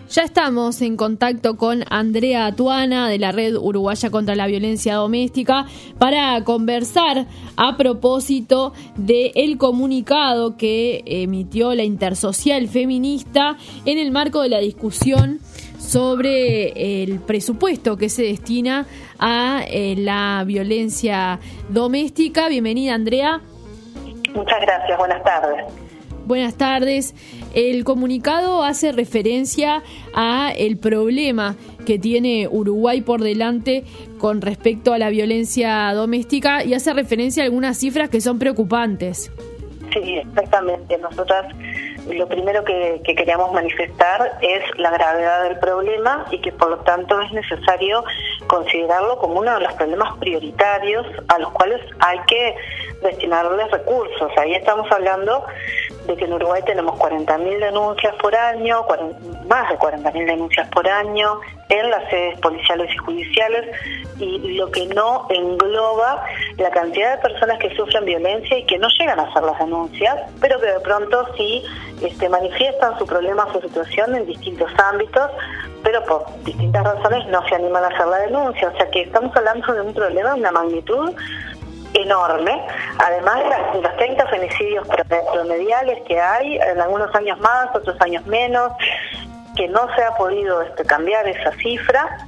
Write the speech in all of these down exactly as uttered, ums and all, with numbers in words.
Ya estamos en contacto con Andrea Atuana de la Red Uruguaya contra la Violencia Doméstica para conversar a propósito del comunicado que emitió la Intersocial Feminista en el marco de la discusión sobre el presupuesto que se destina a eh, la violencia doméstica. Bienvenida, Andrea. Muchas gracias, buenas tardes. Buenas tardes. El comunicado hace referencia a el problema que tiene Uruguay por delante con respecto a la violencia doméstica y hace referencia a algunas cifras que son preocupantes. Sí, exactamente. Nosotras lo primero que, que queríamos manifestar es la gravedad del problema y que por lo tanto es necesario considerarlo como uno de los problemas prioritarios a los cuales hay que destinarles recursos. Ahí estamos hablando de que en Uruguay tenemos cuarenta mil denuncias por año, cuarenta, más de cuarenta mil denuncias por año en las sedes policiales y judiciales, y lo que no engloba la cantidad de personas que sufren violencia y que no llegan a hacer las denuncias, pero que de pronto sí este, manifiestan su problema, su situación en distintos ámbitos, pero por distintas razones no se animan a hacer la denuncia. O sea que estamos hablando de un problema de una magnitud enorme, además de, las, de los treinta femicidios promediales que hay, en algunos años más, otros años menos, que no se ha podido este, cambiar esa cifra,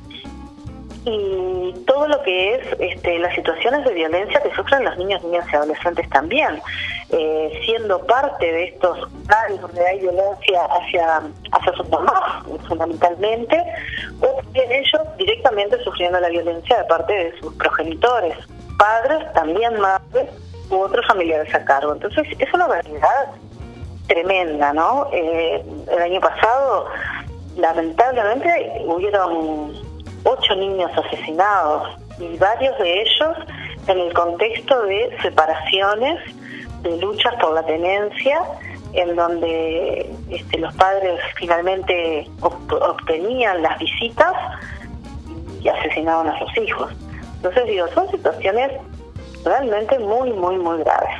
y todo lo que es este, las situaciones de violencia que sufren los niños, niñas y adolescentes también, eh, siendo parte de estos lugares donde hay violencia hacia, hacia sus mamás, fundamentalmente, o también ellos directamente sufriendo la violencia de parte de sus progenitores, padres, también madres u otros familiares a cargo. Entonces es una realidad tremenda, ¿no? Eh, el año pasado, lamentablemente, hubieron ocho niños asesinados y varios de ellos en el contexto de separaciones, de luchas por la tenencia, en donde este, los padres finalmente obtenían las visitas y asesinaban a sus hijos. Entonces digo, son situaciones realmente muy, muy, muy graves.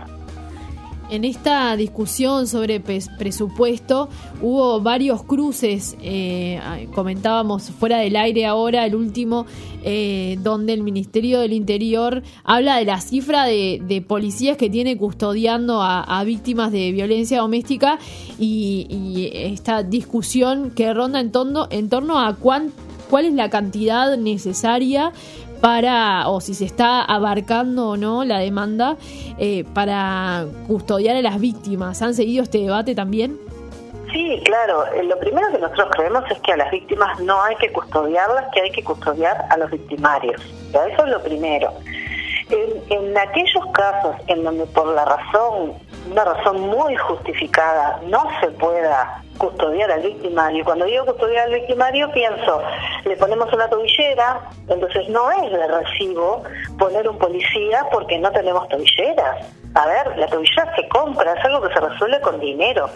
En esta discusión sobre presupuesto hubo varios cruces, eh, comentábamos fuera del aire ahora, el último, eh, donde el Ministerio del Interior habla de la cifra de, de policías que tiene custodiando a, a víctimas de violencia doméstica y, y esta discusión que ronda en torno, en torno a cuán, cuál es la cantidad necesaria para, o si se está abarcando o no la demanda eh, para custodiar a las víctimas. ¿Han seguido este debate también? Sí, claro. Lo primero que nosotros creemos es que a las víctimas no hay que custodiarlas, que hay que custodiar a los victimarios. O sea, eso es lo primero. En, en aquellos casos en donde por la razón, una razón muy justificada, no se pueda custodiar al victimario. Cuando digo custodiar al victimario, pienso, le ponemos una tobillera, entonces no es de recibo poner un policía porque no tenemos tobilleras. A ver, la tobillera se compra, es algo que se resuelve con dinero.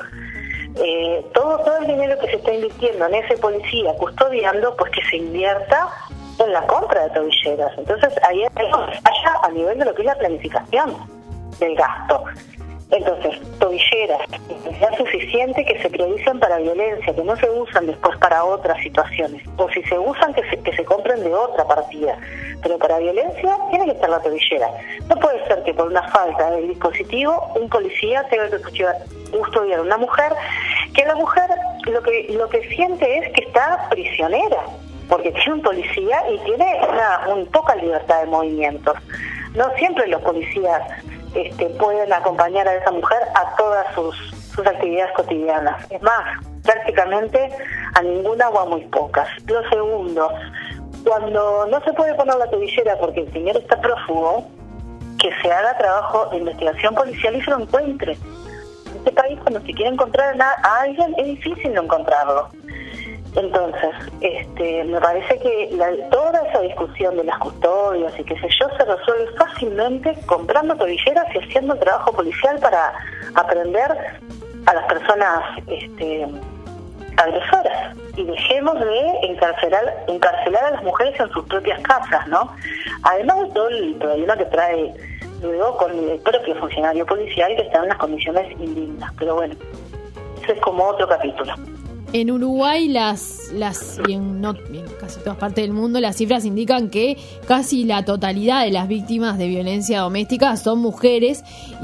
Eh, todo, todo el dinero que se está invirtiendo en ese policía custodiando, pues que se invierta en la compra de tobilleras. Entonces ahí hay una falla a nivel de lo que es la planificación del gasto. Entonces, tobilleras, es suficiente que se prioricen para violencia, que no se usan después para otras situaciones, o si se usan, que se, que se compren de otra partida, pero para violencia tiene que estar la tobillera. No puede ser que por una falta del dispositivo un policía tenga que custodiar a una mujer, que la mujer lo que, lo que siente es que está prisionera, porque tiene un policía y tiene una, una poca libertad de movimientos. No siempre los policías Este, pueden acompañar a esa mujer a todas sus, sus actividades cotidianas. Es más, prácticamente a ninguna o a muy pocas. Lo segundo, cuando no se puede poner la tobillera porque el señor está prófugo, que se haga trabajo de investigación policial y se lo encuentre. En este país, cuando se quiere encontrar a alguien, es difícil no encontrarlo. Entonces, este, me parece que la, toda esa discusión de las custodias y qué sé yo se resuelve fácilmente comprando tobilleras y haciendo trabajo policial para aprender a las personas este, agresoras. Y dejemos de encarcelar, encarcelar a las mujeres en sus propias casas, ¿no? Además de todo el problema que trae luego con el propio funcionario policial que está en unas condiciones indignas. Pero bueno, ese es como otro capítulo. En Uruguay las, las y en, no, en casi todas partes del mundo las cifras indican que casi la totalidad de las víctimas de violencia doméstica son mujeres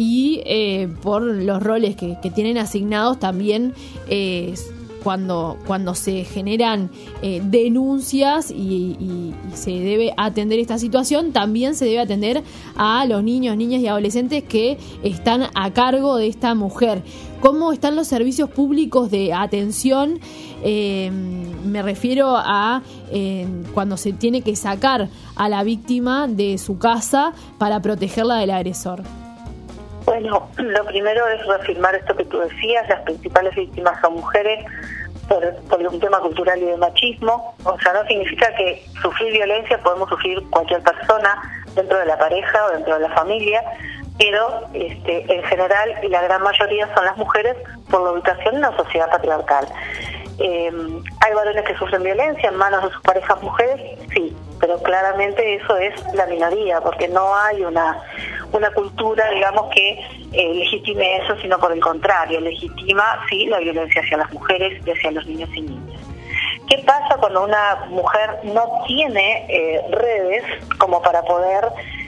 y eh, por los roles que, que tienen asignados también eh, cuando, cuando se generan eh, denuncias y, y, y se debe atender esta situación, también se debe atender a los niños, niñas y adolescentes que están a cargo de esta mujer. ¿Cómo están los servicios públicos de atención? Eh, me refiero a eh, cuando se tiene que sacar a la víctima de su casa para protegerla del agresor. Bueno, lo primero es reafirmar esto que tú decías, las principales víctimas son mujeres por, por un tema cultural y de machismo. O sea, no significa que sufrir violencia podemos sufrir cualquier persona dentro de la pareja o dentro de la familia, pero este, en general y la gran mayoría son las mujeres por la ubicación en una sociedad patriarcal. Eh, ¿Hay varones que sufren violencia en manos de sus parejas mujeres? Sí, pero claramente eso es la minoría, porque no hay una una cultura, digamos, que eh, legitime eso, sino por el contrario, legitima, sí, la violencia hacia las mujeres y hacia los niños y niñas. ¿Qué pasa cuando una mujer no tiene eh, redes como para poder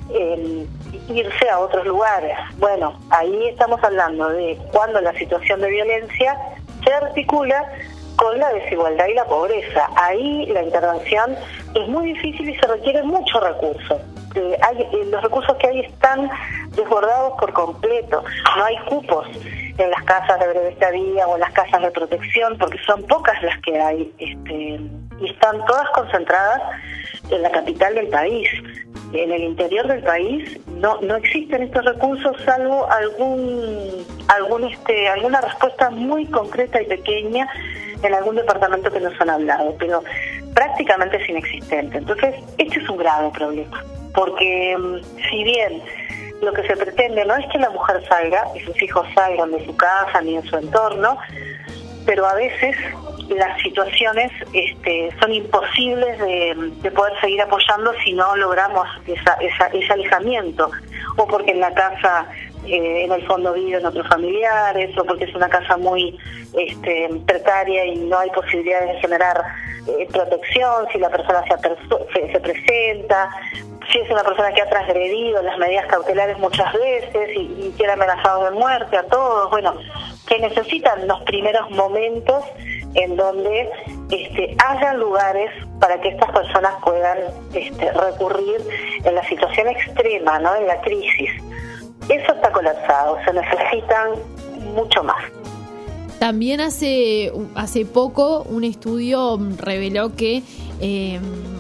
eh, irse a otros lugares? Bueno, ahí estamos hablando de cuando la situación de violencia se articula con la desigualdad y la pobreza. Ahí la intervención es muy difícil y se requiere mucho recurso. Eh, hay, eh, los recursos que hay están desbordados por completo. No hay cupos en las casas de breve estadía o en las casas de protección, porque son pocas las que hay, este, y están todas concentradas en la capital del país. En el interior del país no no existen estos recursos, salvo algún algún este alguna respuesta muy concreta y pequeña en algún departamento que nos han hablado, pero prácticamente es inexistente. Entonces, este es un grave problema, porque si bien lo que se pretende no es que la mujer salga y sus hijos salgan de su casa ni de su entorno, pero a veces las situaciones este, son imposibles de, de poder seguir apoyando si no logramos esa, esa, ese alejamiento, o porque en la casa eh, en el fondo viven otros familiares, o porque es una casa muy este, precaria y no hay posibilidades de generar eh, protección si la persona se, se, se presenta, si es una persona que ha transgredido las medidas cautelares muchas veces y, y quiere amenazado de muerte a todos, bueno, que necesitan los primeros momentos en donde este, haya lugares para que estas personas puedan este, recurrir en la situación extrema, ¿no? En la crisis. Eso está colapsado, se necesitan mucho más. También hace hace poco un estudio reveló que eh,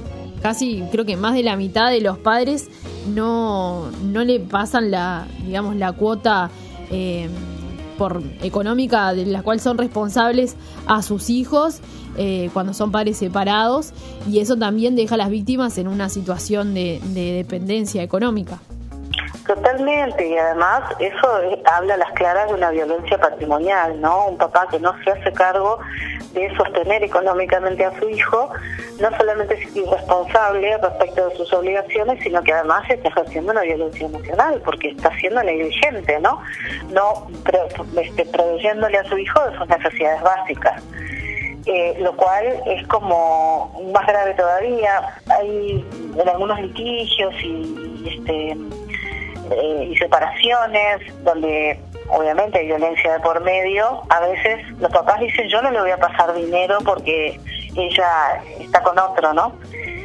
casi creo que más de la mitad de los padres no no le pasan la digamos la cuota eh, por económica de la cual son responsables a sus hijos eh, cuando son padres separados, y eso también deja a las víctimas en una situación de, de dependencia económica. Totalmente, y además eso es, habla a las claras de una violencia patrimonial, ¿no? Un papá que no se hace cargo de sostener económicamente a su hijo, no solamente es irresponsable respecto de sus obligaciones, sino que además está ejerciendo una violencia emocional, porque está siendo negligente, ¿no? No este, proveyéndole a su hijo de sus necesidades básicas. Eh, lo cual es como más grave todavía. Hay en algunos litigios y, y este eh, y separaciones donde obviamente hay violencia de por medio. A veces los papás dicen: yo no le voy a pasar dinero porque ella está con otro, ¿no?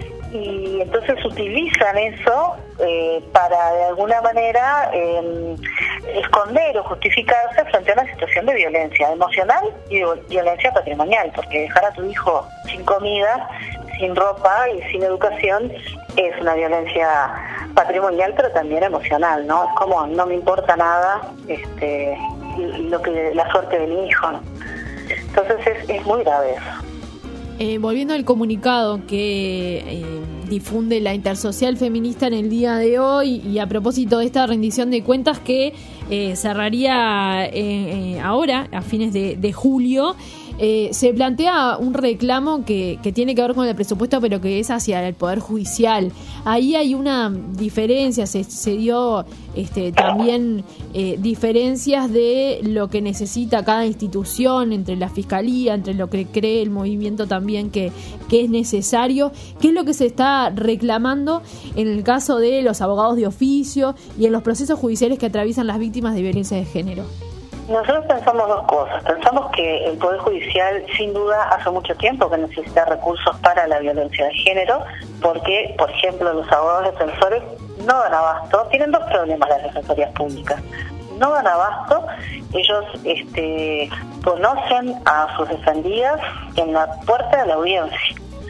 Y entonces utilizan eso eh, para de alguna manera eh, esconder o justificarse frente a una situación de violencia emocional y de violencia patrimonial, porque dejar a tu hijo sin comida, sin ropa y sin educación es una violencia patrimonial, pero también emocional, ¿no? Es como: no me importa nada este lo que la suerte de mi hijo, ¿no? Entonces es, es muy grave eso. Eh, volviendo al comunicado que eh, difunde la Intersocial Feminista en el día de hoy, y a propósito de esta rendición de cuentas que eh, cerraría eh, eh, ahora, a fines de, de julio, eh, se plantea un reclamo que, que tiene que ver con el presupuesto, pero que es hacia el Poder Judicial. Ahí hay una diferencia, se, se dio este, también eh, diferencias de lo que necesita cada institución, entre la Fiscalía, entre lo que cree el movimiento también que, que es necesario. ¿Qué es lo que se está reclamando en el caso de los abogados de oficio y en los procesos judiciales que atraviesan las víctimas de violencia de género? Nosotros pensamos dos cosas. Pensamos que el Poder Judicial, sin duda, hace mucho tiempo que necesita recursos para la violencia de género, porque, por ejemplo, los abogados defensores no dan abasto. Tienen dos problemas las defensorías públicas. No dan abasto. Ellos este, conocen a sus defendidas en la puerta de la audiencia.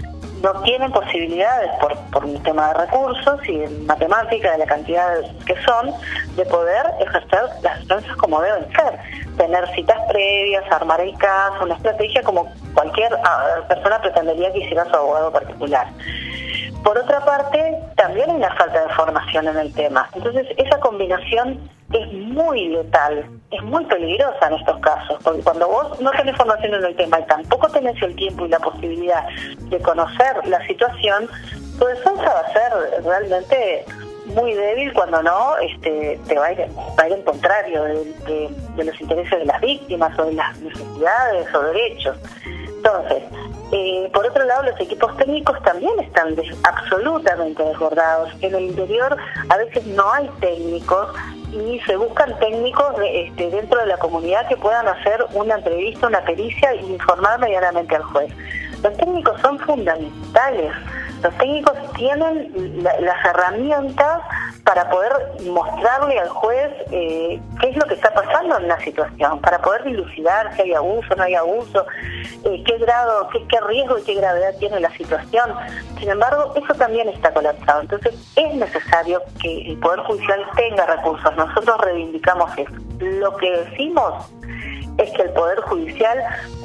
No tienen posibilidades por, por un tema de recursos y de matemática, de la cantidad que son, de poder ejercer las defensas como deben ser. Tener citas previas, armar el caso, una estrategia como cualquier uh, persona pretendería que hiciera su abogado particular. Por otra parte, también hay una falta de formación en el tema. Entonces, esa combinación es muy letal, es muy peligrosa en estos casos, porque cuando vos no tenés formación en el tema y tampoco tenés el tiempo y la posibilidad de conocer la situación, tu defensa va a ser realmente muy débil, cuando no este, te va a, ir, va a ir en contrario de, de, de los intereses de las víctimas o de las necesidades o derechos. Entonces, eh, por otro lado, los equipos técnicos también están des- absolutamente desbordados. En el interior a veces no hay técnicos y se buscan técnicos de, este, dentro de la comunidad que puedan hacer una entrevista, una pericia e informar medianamente al juez. Los técnicos son fundamentales. Los técnicos tienen la, las herramientas para poder mostrarle al juez eh, qué es lo que está pasando en la situación, para poder dilucidar si hay abuso, no hay abuso, eh, qué grado, qué, qué riesgo y qué gravedad tiene la situación. Sin embargo, eso también está colapsado. Entonces, es necesario que el Poder Judicial tenga recursos. Nosotros reivindicamos eso. Lo que decimos es que el Poder Judicial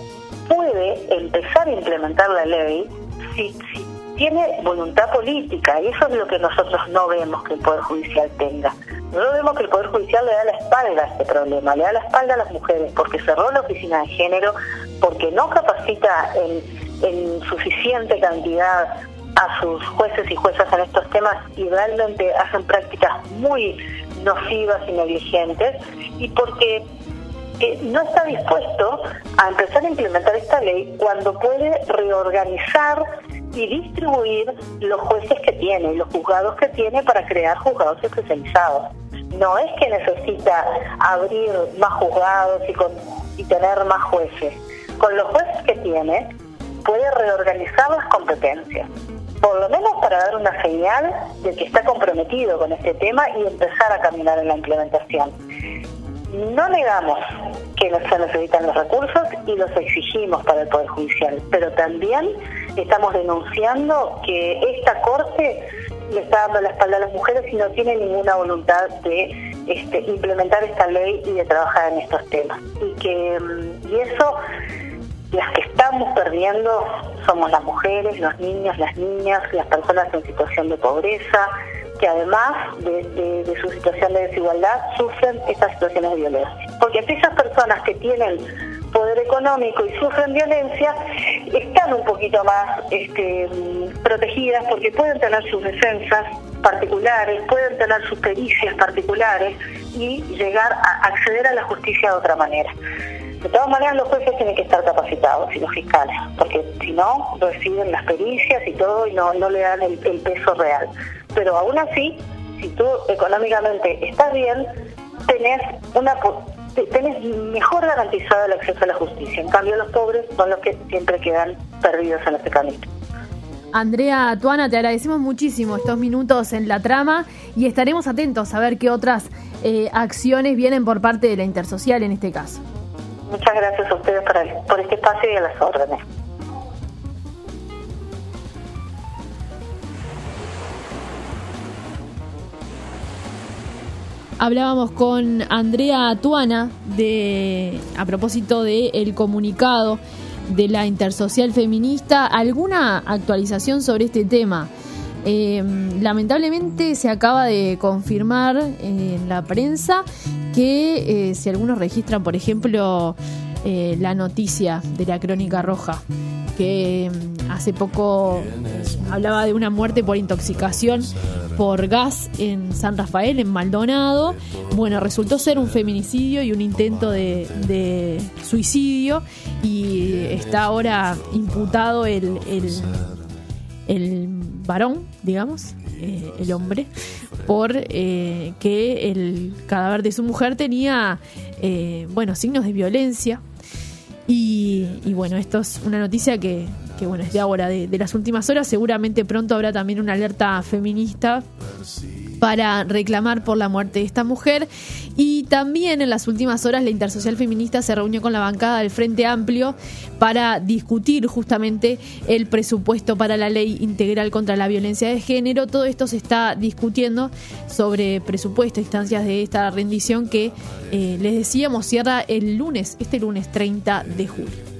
puede empezar a implementar la ley si, si tiene voluntad política, y eso es lo que nosotros no vemos que el Poder Judicial tenga. No vemos que el Poder Judicial le da la espalda a este problema, le da la espalda a las mujeres, porque cerró la oficina de género, porque no capacita en, en suficiente cantidad a sus jueces y juezas en estos temas y realmente hacen prácticas muy nocivas y negligentes, y porque eh, no está dispuesto a empezar a implementar esta ley cuando puede reorganizar y distribuir los jueces que tiene, los juzgados que tiene, para crear juzgados especializados. No es que necesita abrir más juzgados y, con, y tener más jueces. Con los jueces que tiene, puede reorganizar las competencias, por lo menos para dar una señal de que está comprometido con este tema y empezar a caminar en la implementación. No negamos que se necesitan los recursos y los exigimos para el Poder Judicial, pero también estamos denunciando que esta Corte le está dando la espalda a las mujeres y no tiene ninguna voluntad de este, implementar esta ley y de trabajar en estos temas. Y que y eso, las que estamos perdiendo somos las mujeres, los niños, las niñas, las personas en situación de pobreza, que además de, de, de su situación de desigualdad sufren estas situaciones de violencia. Porque aquellas personas que tienen poder económico y sufren violencia están un poquito más este, protegidas, porque pueden tener sus defensas particulares, pueden tener sus pericias particulares y llegar a acceder a la justicia de otra manera. De todas maneras, los jueces tienen que estar capacitados y los fiscales, porque si no, reciben las pericias y todo y no, no le dan el, el peso real. Pero aún así, si tú económicamente estás bien, tenés una tenés mejor garantizado el acceso a la justicia. En cambio, los pobres son los que siempre quedan perdidos en este camino. Andrea Tuana, te agradecemos muchísimo estos minutos en la trama y estaremos atentos a ver qué otras eh, acciones vienen por parte de la Intersocial en este caso. Muchas gracias a ustedes por, el, por este espacio y a las órdenes. Hablábamos con Andrea Tuana de, a propósito del comunicado de la Intersocial Feminista. ¿Alguna actualización sobre este tema? Eh, lamentablemente se acaba de confirmar en la prensa que eh, si algunos registran, por ejemplo, eh, la noticia de la Crónica Roja, que hace poco hablaba de una muerte por intoxicación por gas en San Rafael, en Maldonado. Bueno, resultó ser un feminicidio y un intento de, de suicidio, y está ahora imputado el, el, el varón, digamos, eh, el hombre, por eh, que el cadáver de su mujer tenía eh, bueno, signos de violencia. Y, y bueno, esto es una noticia que, que bueno, es de ahora, de, de las últimas horas. Seguramente pronto habrá también una alerta feminista para reclamar por la muerte de esta mujer. Y también en las últimas horas la Intersocial Feminista se reunió con la bancada del Frente Amplio para discutir justamente el presupuesto para la Ley Integral contra la Violencia de Género. Todo esto se está discutiendo sobre presupuesto, instancias de esta rendición que, eh, les decíamos, cierra el lunes, este lunes treinta de julio.